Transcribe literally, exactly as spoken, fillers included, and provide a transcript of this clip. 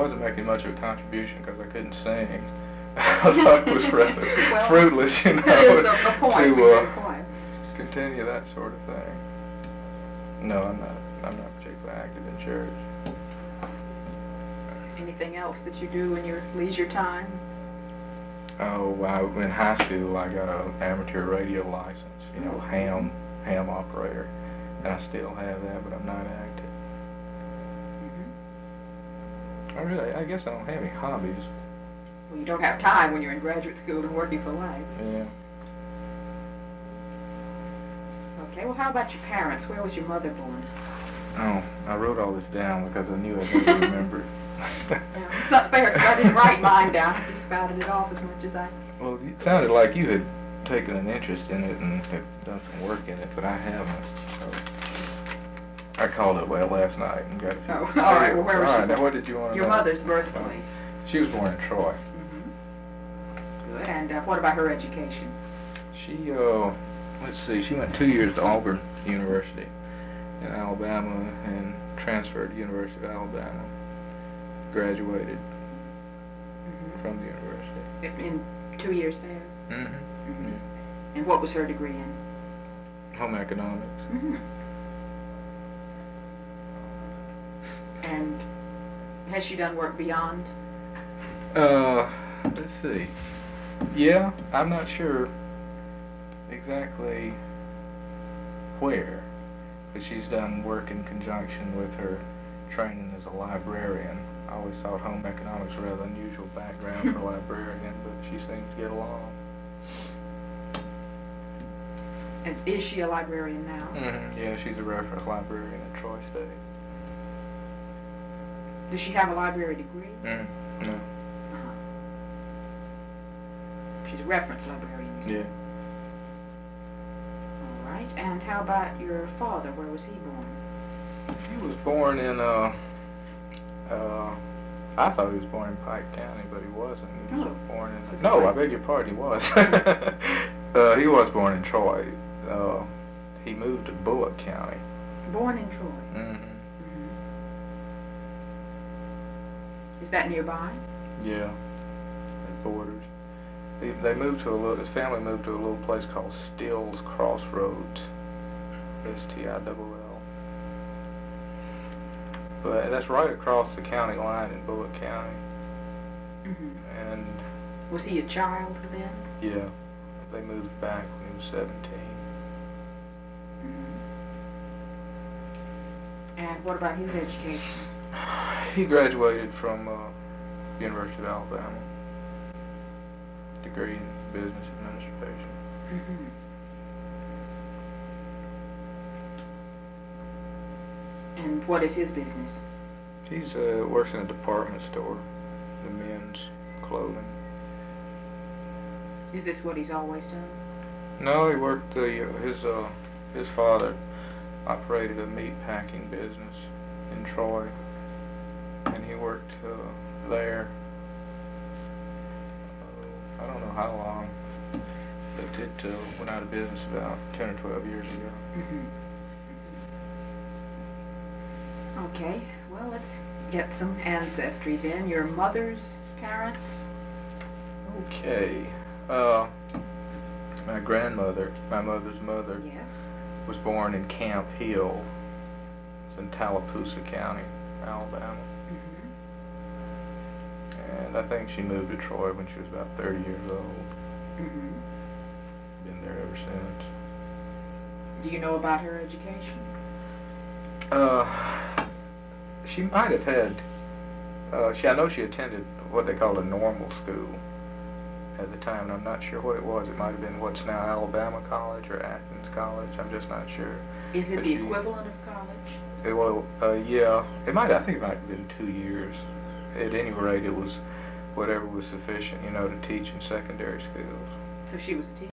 wasn't making much of a contribution because I couldn't sing. I thought it was rather well, fruitless, you know, that is a, a point. to uh, point. continue that sort of thing. No, I'm not. I'm not particularly active in church. Anything else that you do in your leisure time? Oh, I, in high school I got an amateur radio license, you know, ham ham operator, and I still have that, but I'm not active. Mm-hmm. I really, I guess I don't have any hobbies. Well, you don't have time when you're in graduate school and working for lights. Yeah. Okay, well, how about your parents? Where was your mother born? Oh, I wrote all this down because I knew I'd never remember it. Yeah, it's not fair because I didn't write mine down. I just spouted it off as much as I... Well, it sounded like you had taken an interest in it and had done some work in it, but I haven't. So I called it well last night and got a few. Oh, all right. Well, where was all she? right, now what did you want to Your know? mother's birthplace. She was born in Troy. Mm-hmm. Good. And uh, what about her education? She, uh, let's see, she went two years to Auburn University in Alabama and transferred to the University of Alabama. Graduated Mm-hmm. from the university. In two years there? Mm-hmm. Mm-hmm. Yeah. And what was her degree in? Home economics. Mm-hmm. And has she done work beyond? Uh, let's see. Yeah, I'm not sure exactly where, but she's done work in conjunction with her training as a librarian. I always thought home economics was a rather unusual background for a librarian, but she seems to get along. Is, is she a librarian now? Mm-hmm. Yeah, she's a reference librarian at Troy State. Does she have a library degree? Mm, no. Uh-huh. She's a reference librarian, you said? Yeah. All right. And how about your father? Where was he born? He was born in, uh, uh, I thought he was born in Pike County, but he wasn't. He was Oh, born in, surprised. no, I beg your pardon, he was. uh, he was born in Troy. Uh, he moved to Bullock County. Born in Troy. Mm-hmm. Mm-hmm. Is that nearby? Yeah. At Borders. They, they moved to a little, his family moved to a little place called Stills Crossroads. S T I L L. But that's right across the county line in Bullock County. Mm-hmm. And Was he a child then? yeah, they moved back when he was seventeen. Mm-hmm. And what about his education? He graduated from uh, University of Alabama. Degree in business administration. Mm-hmm. And what is his business? He's uh, works in a department store, the men's clothing. Is this what he's always done? No, he worked. Uh, his uh, his father operated a meat packing business in Troy, and he worked uh, there. Uh, I don't know how long, but it uh, went out of business about ten or twelve years ago. Mm-hmm. Okay, well, let's get some ancestry then. Your mother's parents? Okay. Uh, my grandmother, my mother's mother, Yes. was born in Camp Hill. It's in Tallapoosa County, Alabama. Mm-hmm. And I think she moved to Troy when she was about thirty years old. Mm-hmm. Been there ever since. Do you know about her education? Uh, she might have had, uh, she, I know she attended what they called a normal school at the time, and I'm not sure what it was. It might have been what's now Alabama College or Athens College. I'm just not sure. Is it But the she- equivalent of college? It, well, uh, yeah, it might, I think it might have been two years. At any rate, it was whatever was sufficient, you know, to teach in secondary schools. So she was a teacher?